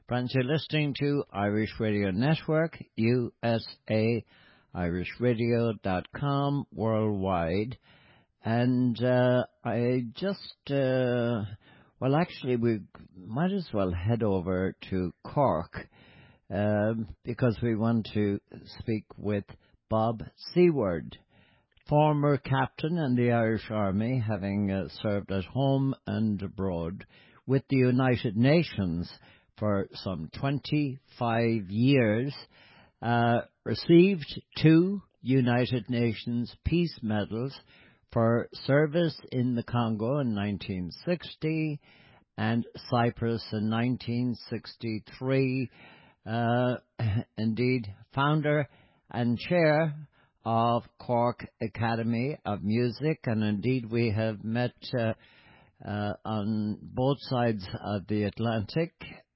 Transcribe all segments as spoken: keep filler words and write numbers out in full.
Friends, you're listening to Irish Radio Network, U S A, irish radio dot com, worldwide. And uh, I just, uh, well, actually, we might as well head over to Cork um, because we want to speak with Bob Seward, former captain in the Irish Army, having uh, served at home and abroad with the United Nations for some twenty-five years, uh, received two United Nations Peace Medals for service in the Congo in nineteen sixty and Cyprus in nineteen sixty-three. Uh, indeed, founder and chair of Cork Academy of Music, and indeed we have met uh, uh, on both sides of the Atlantic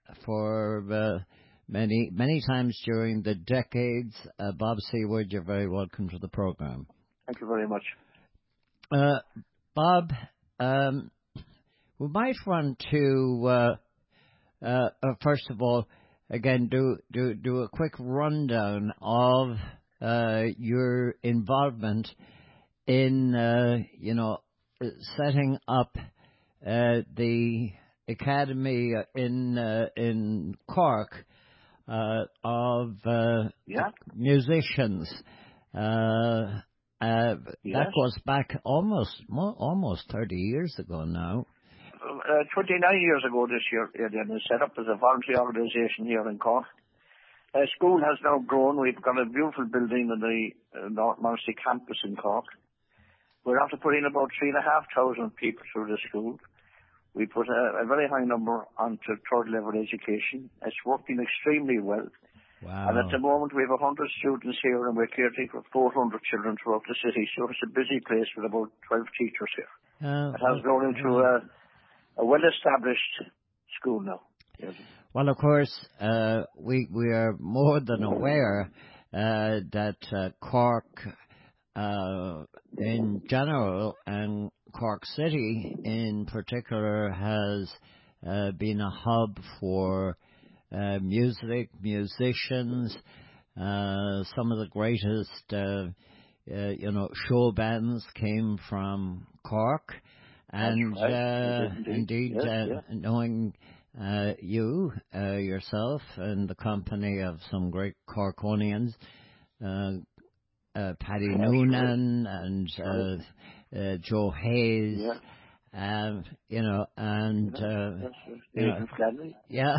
for uh, many, many times during the decades. Uh, Bob Seward, you're very welcome to the program. Thank you very much. Uh, Bob, um, we might want to, uh, uh, uh, first of all, again, do, do, do a quick rundown of uh, your involvement in, uh, you know, setting up uh, the Academy in uh, in Cork uh, of uh, yeah. musicians. Uh, uh, yes. That goes back almost almost thirty years ago now. Uh, twenty-nine years ago this year, it was set up as a voluntary organisation here in Cork. Uh, school has now grown. We've got a beautiful building in the uh, North Morsey campus in Cork. We're after putting about three and a half thousand people through the school. We put a, a very high number onto third level education. It's working extremely well. Wow. And at the moment we have one hundred students here and we're caring for four hundred children throughout the city. So it's a busy place with about twelve teachers here. Uh, it has grown into a, a well-established school now. Yes. Well, of course, uh, we, we are more than aware uh, that uh, Cork uh, in general and Cork City in particular has uh, been a hub for uh, music, musicians, uh, some of the greatest, uh, uh, you know, show bands came from Cork. And right. uh, indeed, indeed yes, uh, yes. knowing uh, you, uh, yourself, and the company of some great Corkonians, uh, uh, Paddy yeah, Noonan sure. and Sure. uh, Uh, Joe Hayes, yeah. um, you know, and uh, yes, yes. you know, Stanley. yeah,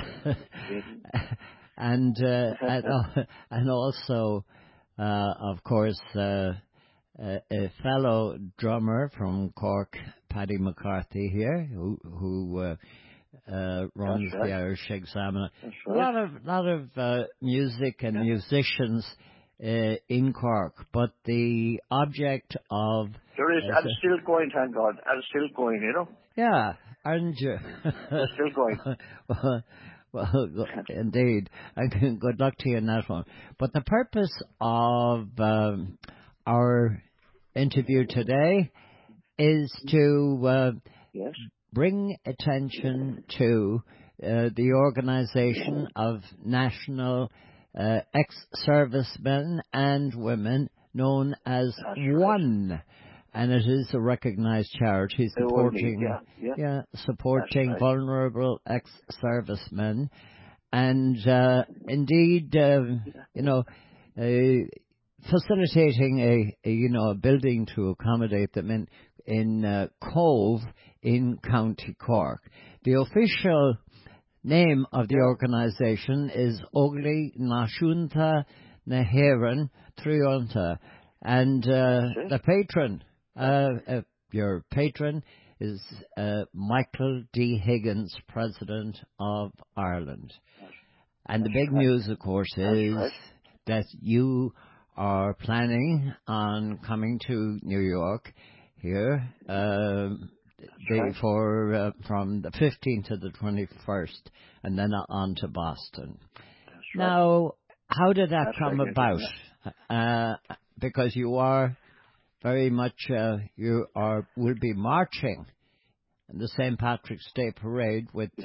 and uh, and, uh, and also, uh, of course, uh, a, a fellow drummer from Cork, Paddy McCarthy here, who who uh, uh, runs right. the Irish Examiner. That's A right. lot of lot of uh, music and yeah. musicians. Uh, in Cork, but the object of... There is, and it's still going, thank God, and it's still going, you know? Yeah, aren't you? We're still going. well, well, indeed, and good luck to you in that one. But the purpose of um, our interview today is to uh, yes. bring attention to uh, the organisation of national Uh, ex-servicemen and women known as That's ONE, right. and it is a recognised charity supporting, yeah, yeah. yeah, supporting right. vulnerable ex-servicemen, and uh, indeed, uh, you know, uh, facilitating a, a, you know, a building to accommodate them in in uh, Cove in County Cork. The official name of the yeah. organisation is Ogli Nashunta Naheran Triunta, and uh, the patron, uh, uh, your patron, is uh, Michael D. Higgins, President of Ireland. And the big news, of course, is right. that you are planning on coming to New York here. Um, Right. for uh, from the fifteenth to the twenty-first, and then on to Boston. That's now, right. how did that That's come right, about? Uh, because you are very much, uh, you are will be marching in the Saint Patrick's Day Parade with yes. uh,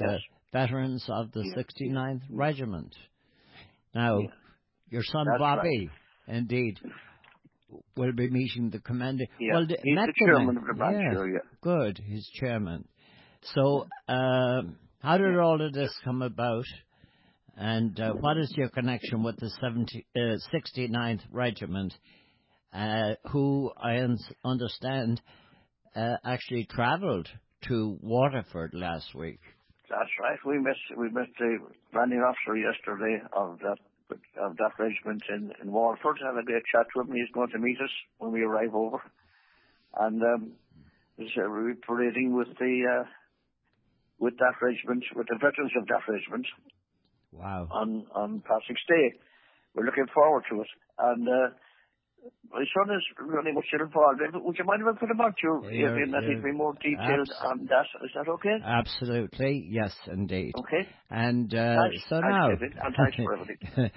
veterans of the yeah, sixty-ninth yeah, Regiment. Now, yeah. your son That's Bobby, right. indeed, will be meeting the commander. Yeah, Well, the, he's met the the chairman man. of the branch Yeah, here, yeah. good. He's chairman. So, uh, how did Yeah. all of this come about? And uh, what is your connection with the seventy, uh, sixty-ninth Regiment, uh, who I un- understand uh, actually travelled to Waterford last week? That's right. We met we met the landing officer yesterday of that of that regiment in, in Waterford. Had a great chat to him. He's going to meet us when we arrive over. And um there's a we're parading with the uh, with that regiment, with the veterans of that regiment Wow. on, on Patrick's Day. We're looking forward to it. And uh my son is really much involved. Would you mind if I put him on to you, You're, Adrian, that he'd you're be more detailed abs- on that? Is that okay? absolutely, yes, indeed. Okay. And uh, Thanks, so thanks, now, David, and thanks for everything.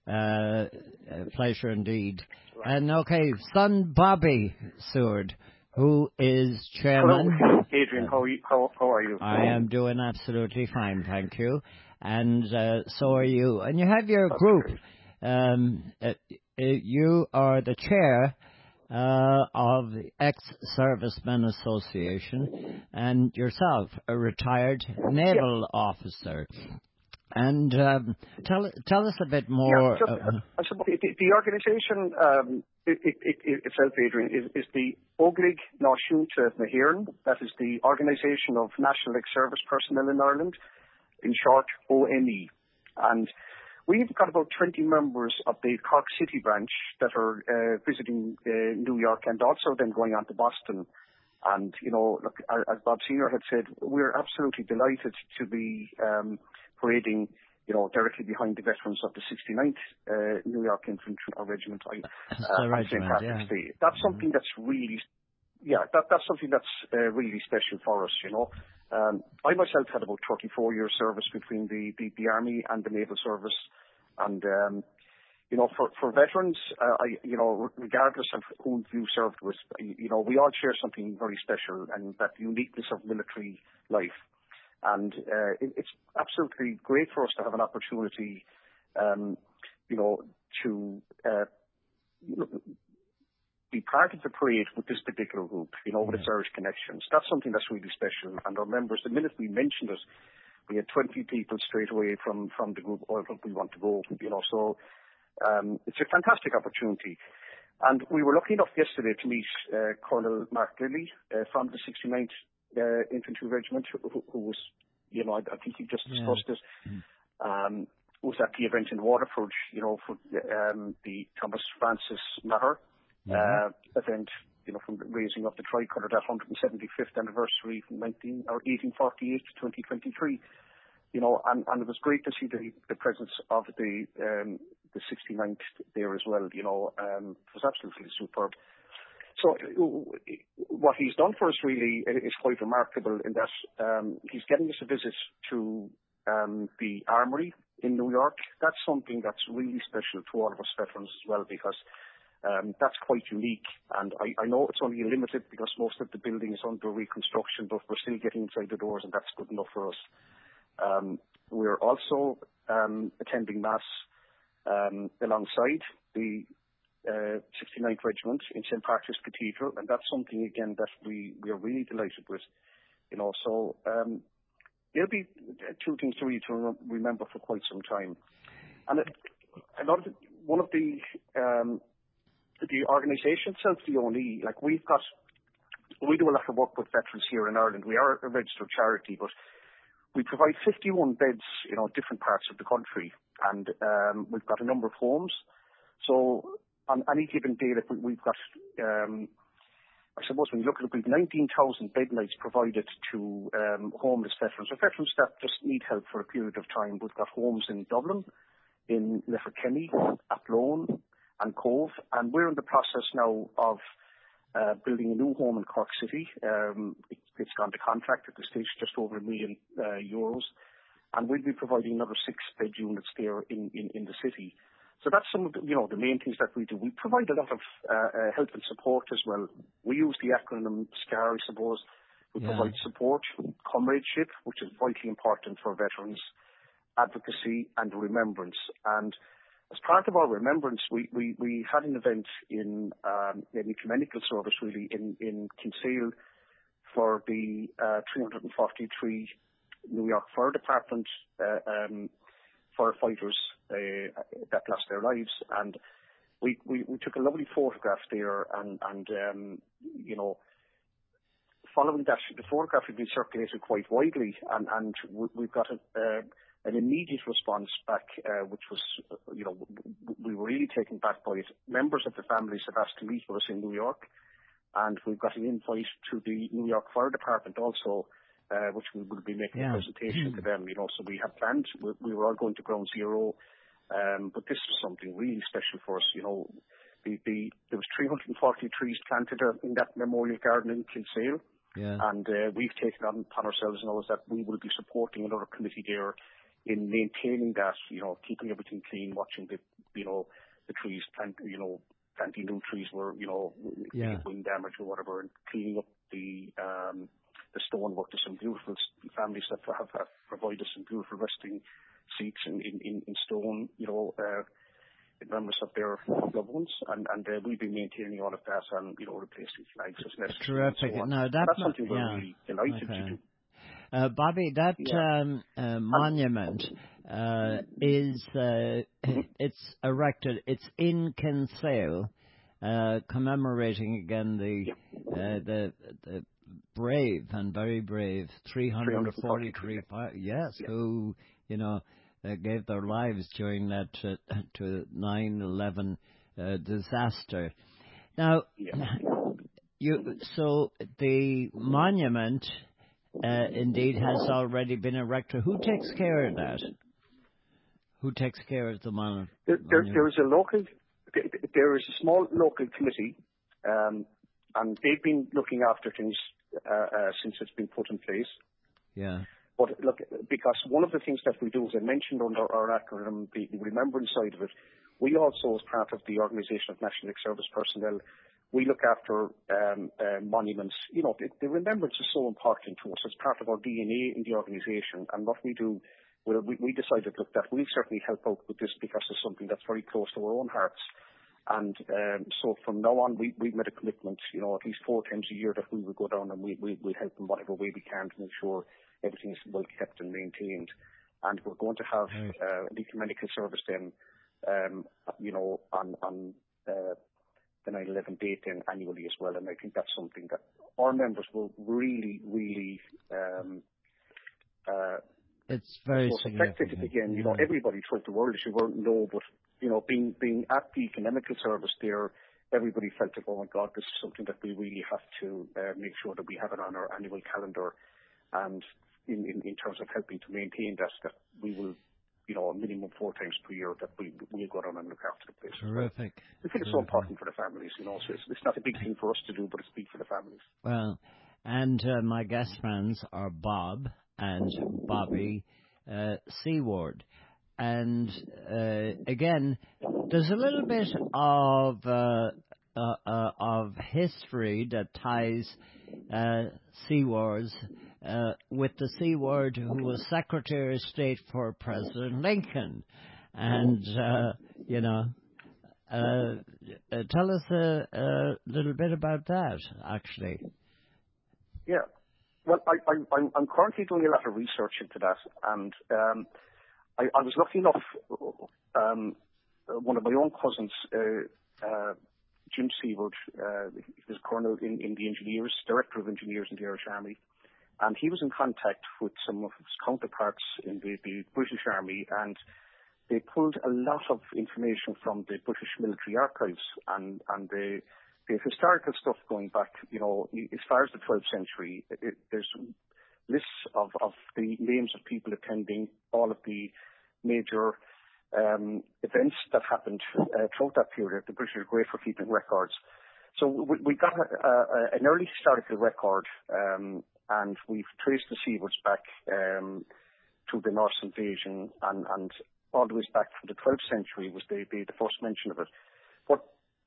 uh, a pleasure indeed. Right. And okay, son Bobby Seward, who is Hello, chairman. Adrian. Uh, How are you? How, how are you? I am doing absolutely fine, thank you. And uh, so are you. And you have your That's group. great. Um, uh, uh, you are the chair uh, of the Ex-Servicemen Association, and yourself, a retired Yeah, naval officer. And um, tell tell us a bit yeah. more. So, Uh, uh, I suppose the, the organisation um, it, it, it, itself, Adrian, is, is the Óglaigh Náisiúnta na hÉireann. That is the Organisation of National Ex-Service Personnel in Ireland, in short, O N E. And we've got about twenty members of the Cork City branch that are uh, visiting uh, New York and also then going on to Boston. And, you know, look, as Bob Senior had said, we're absolutely delighted to be um, parading, you know, directly behind the veterans of the sixty-ninth uh, New York Infantry Regiment uh, the on Saint regiment, yeah. Patrick's Day. That's something that's really, yeah, that, that's something that's uh, really special for us, you know. Um, I myself had about thirty-four years service between the, the, the Army and the Naval Service. And, um, you know, for, for veterans, uh, I, you know, regardless of whom you served with, you know, we all share something very special, and that uniqueness of military life. And uh, it, it's absolutely great for us to have an opportunity, um, you know, to uh, you know, be part of the parade with this particular group, you know, with Yeah. its Irish connections. That's something that's really special. And our members, the minute we mentioned it, we had twenty people straight away from, from the group, oh, look, we want to go, you know, so um, it's a fantastic opportunity. And we were lucky enough yesterday to meet uh, Colonel Mark Lilly uh, from the sixty-ninth uh, Infantry Regiment, who, who was, you know, I, I think he just Yeah. discussed it, um, was at the event in Waterford, you know, for um, the Thomas Francis Maher Yeah. uh, event, you know, from raising up the tricolour, that one hundred seventy-fifth anniversary from nineteen or eighteen forty-eight to twenty twenty-three. You know, and, and it was great to see the, the presence of the um, the sixty-ninth there as well. You know, um, it was absolutely superb. So uh, what he's done for us really is quite remarkable in that um, he's getting us a visit to um, the Armory in New York. That's something that's really special to all of us veterans as well, because Um, that's quite unique, and I, I know it's only limited because most of the building is under reconstruction, but we're still getting inside the doors, and that's good enough for us. Um, we're also um, attending Mass um, alongside the uh, sixty-ninth Regiment in Saint Patrick's Cathedral, and that's something, again, that we, we are really delighted with. You know, so um, there'll be two things to really to remember for quite some time. And it, another, one of the... Um, the organisation itself, the O N E, like we've got, we do a lot of work with veterans here in Ireland. We are a registered charity, but we provide fifty-one beds, you know, different parts of the country, and um, we've got a number of homes. So on any given day, that we, we've got, um, I suppose when you look at it, we've nineteen thousand bed nights provided to um, homeless veterans, or veterans that just need help for a period of time. We've got homes in Dublin, in Letterkenny, Athlone, and Cove, and we're in the process now of uh, building a new home in Cork City. Um, it, it's gone to contract at this stage, just over a million uh, euros, and we'll be providing another six bed units there in, in, in the city. So that's some of the, you know, the main things that we do. We provide a lot of uh, uh, help and support as well. We use the acronym SCAR, I suppose, We yeah. provide support, comradeship, which is vitally important for veterans, advocacy and remembrance. And as part of our remembrance, we, we, we had an event in um, an ecumenical service, really, in, in Kinsale for the uh, three hundred forty-three New York Fire Department uh, um, firefighters uh, that lost their lives. And we, we, we took a lovely photograph there, and, and um, you know, following that, the photograph had been circulated quite widely, and, and we've got a, uh, an immediate response back, uh, which was, you know, we were really taken back by it. Members of the families have asked to meet with us in New York, and we've got an invite to the New York Fire Department also, uh, which we will be making yeah. a presentation to them, you know, so we had planned, we, we were all going to Ground Zero, um, but this was something really special for us, you know. The, the, there was three hundred forty trees planted in that memorial garden in Kinsale, yeah. and uh, we've taken on upon ourselves now is that we will be supporting another committee there in maintaining that, you know, keeping everything clean, watching the, you know, the trees, plant, you know, planting new trees where, you know, yeah. wind damage or whatever, and cleaning up the um, the stonework. There's some beautiful families that have, have provided some beautiful resting seats in, in, in, in stone, you know, uh, in memories of their loved ones, and, and uh, we've been maintaining all of that and, you know, replacing flags as necessary. Terrific. So no, that that's something we're yeah. really delighted okay. to do. Uh, Bobby, that Yeah. um, uh, monument uh, is uh, it's erected. It's in Kinsale, uh, commemorating again the, yeah. uh, the the brave and very brave three hundred forty-three yeah. yes, yeah. who you know uh, gave their lives during that uh, to nine eleven uh, disaster. Now, yeah. you so the monument. Uh, indeed, has already been erected. Who takes care of that? Who takes care of the mon- there, there, monument? there is a local, there is a small local committee, um, and they've been looking after things uh, uh, since it's been put in place. Yeah. But look, because one of the things that we do, as I mentioned under our acronym, the, the remembrance side of it, we also, as part of the Organisation of National Service Personnel, we look after um, uh, monuments. You know, the, the remembrance is so important to us. It's part of our D N A in the organisation. And what we do, well, we, we decided, look, that we'll certainly help out with this because it's something that's very close to our own hearts. And um, so from now on, we, we've made a commitment, you know, at least four times a year that we will go down and we, we, we'll help in whatever way we can to make sure everything is well kept and maintained. And we're going to have right. uh, an ecumenical service then, um, you know, on, on uh, the nine eleven date then annually as well, and I think that's something that our members will really, really um, uh, it's very affected significant. again. Yeah. You know, everybody throughout the world, as you won't know, but you know, being being at the ecumenical service there, everybody felt that, oh my God, this is something that we really have to uh, make sure that we have it on our annual calendar, and in, in, in terms of helping to maintain that, that we will. You know, a minimum four times per year that we we'll go down and look after the place. Terrific. I think it's so important for the families, you know. So it's, it's not a big thing for us to do, but it's big for the families. Well, and uh, my guest friends are Bob and Bobby uh, Seward, and uh, again, there's a little bit of uh, uh, uh, of history that ties uh, Seawards. Uh, with the Seward, who was Secretary of State for President Lincoln. And, uh, you know, uh, uh, tell us a, a little bit about that, actually. Yeah. Well, I, I, I'm, I'm currently doing a lot of research into that. And um, I, I was lucky enough, um, one of my own cousins, uh, uh, Jim Seward, uh, he was colonel in, in the engineers, director of engineers in the Irish Army. And he was in contact with some of his counterparts in the, the British Army, and they pulled a lot of information from the British military archives and, and the, the historical stuff going back, you know, as far as the twelfth century. It, there's lists of, of the names of people attending all of the major um, events that happened uh, throughout that period. The British are great for keeping records. So we, we got a, a, an early historical record, um, and we've traced the Seawards back um, to the Norse invasion, and, and all the way back from the twelfth century was the, the, the first mention of it. But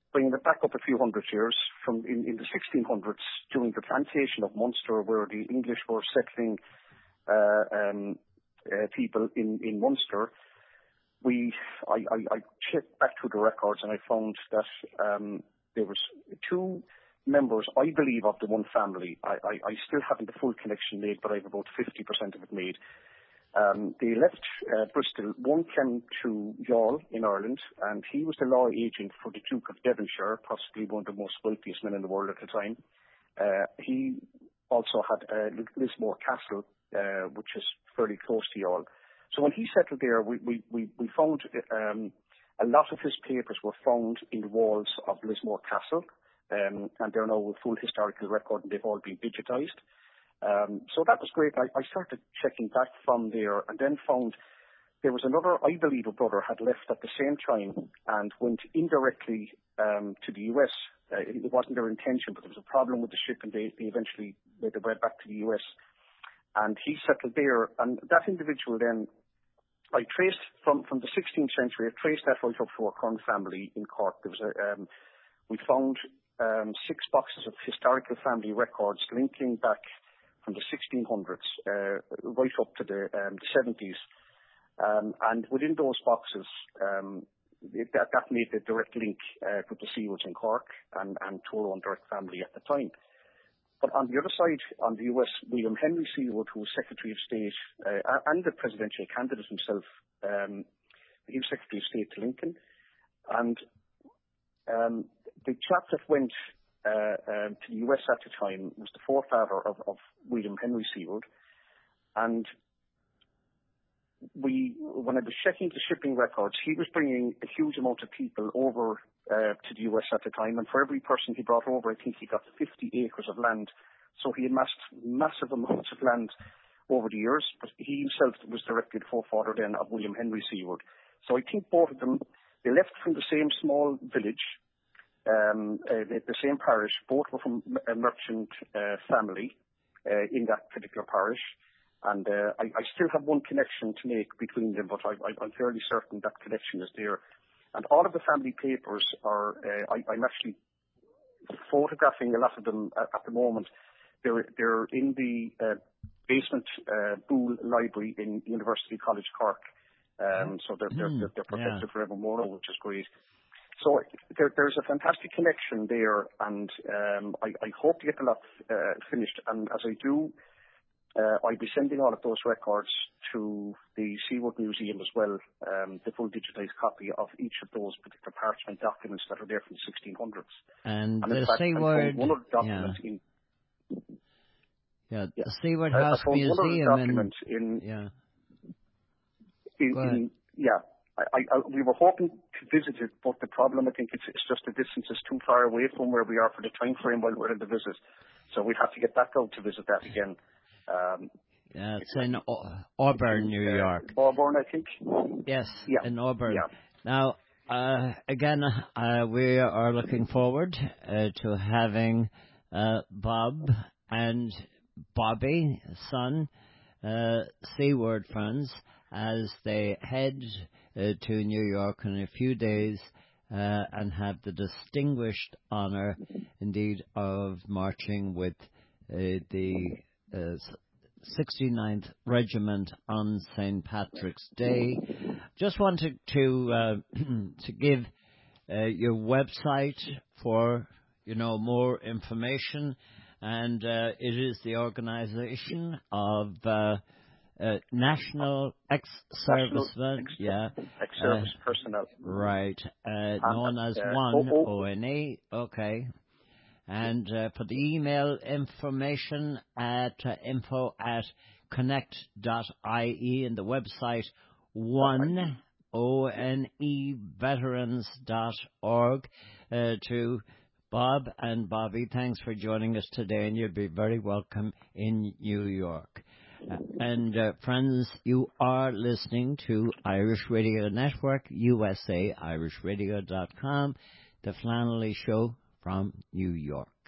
bringing it back up a few hundred years, from in, in the sixteen hundreds, during the plantation of Munster, where the English were settling uh, um, uh, people in, in Munster, we I, I, I checked back through the records and I found that um, there was two members, I believe, of the one family. I, I, I still haven't the full connection made, but I have about fifty percent of it made. Um, they left uh, Bristol. One came to Youghal in Ireland, and he was the law agent for the Duke of Devonshire, possibly one of the most wealthiest men in the world at the time. Uh, he also had uh, Lismore Castle, uh, which is fairly close to Youghal. So when he settled there, we, we, we, we found um, a lot of his papers were found in the walls of Lismore Castle, um, and they're now a full historical record, and they've all been digitised. Um, so that was great. I, I started checking back from there and then found there was another, I believe a brother had left at the same time and went indirectly um, to the U S. Uh, it wasn't their intention, but there was a problem with the ship and they, they eventually made their way back to the U S. And he settled there. And that individual then, I traced from, from the sixteenth century, I traced that right up to our current family in Cork. There was a, um, we found um, six boxes of historical family records linking back from the sixteen hundreds uh, right up to the, um, the seventies. Um, and within those boxes, um, it, that, that made the direct link uh, with the Seawards in Cork and, and to our own direct family at the time. But on the other side, on the U S, William Henry Seaward, who was Secretary of State uh, and the presidential candidate himself, um, he was Secretary of State to Lincoln. And um, the chap that went Uh, um, to the U S at the time was the forefather of, of William Henry Seaward, and we, when I was checking the shipping records, he was bringing a huge amount of people over uh, to the U S at the time, and for every person he brought over, I think he got fifty acres of land. So he amassed massive amounts of land over the years, but he himself was directly the forefather then of William Henry Seaward. So I think both of them, they left from the same small village, Um, uh, the, the same parish. Both were from a merchant uh, family uh, in that particular parish, and uh, I, I still have one connection to make between them, but I, I, I'm fairly certain that connection is there. And all of the family papers are, uh, I, I'm actually photographing a lot of them at, at the moment. They're, they're in the uh, basement uh, Boole Library in University College Cork, um, so they're, they're, they're, they're protected yeah. forevermore, which is great. So there, there's a fantastic connection there, and um, I, I hope to get the lot uh, finished. And as I do, uh, I'll be sending all of those records to the Seaward Museum as well, um, the full digitised copy of each of those particular parchment documents that are there from the sixteen hundreds. And, and the fact, Seaward, one other document yeah. in, yeah, yeah. the Seaward uh, House Museum document in, in, yeah. in, in yeah. I, I, we were hoping to visit it, but the problem, I think, it's, it's just the distance is too far away from where we are for the time frame while we're in the visit. So we'd have to get back out to visit that again. Um, yeah, it's, it's in o- Auburn, New uh, York. Auburn, I think. Yes, yeah. in Auburn. Yeah. Now, uh, again, uh, we are looking forward uh, to having uh, Bob and Bobby, son, uh, Seaward friends, as they head uh, to New York in a few days uh, and have the distinguished honour, indeed, of marching with uh, the uh, sixty-ninth Regiment on Saint Patrick's Day. Just wanted to uh, to give uh, your website for, you know, more information, and uh, it is the organisation of Uh, Uh, National Ex-Servicemen, ex- yeah. Ex-Service uh, Personnel. Right, uh, known as uh, one oh, oh. O N E, okay. And uh, for the email information at uh, info at connect dot I E and the website one O N E veterans dot org uh, to Bob and Bobby. Thanks for joining us today, and you'll be very welcome in New York. Uh, and uh, friends, you are listening to Irish Radio Network, U S A, irish radio dot com, the Flannelly Show from New York.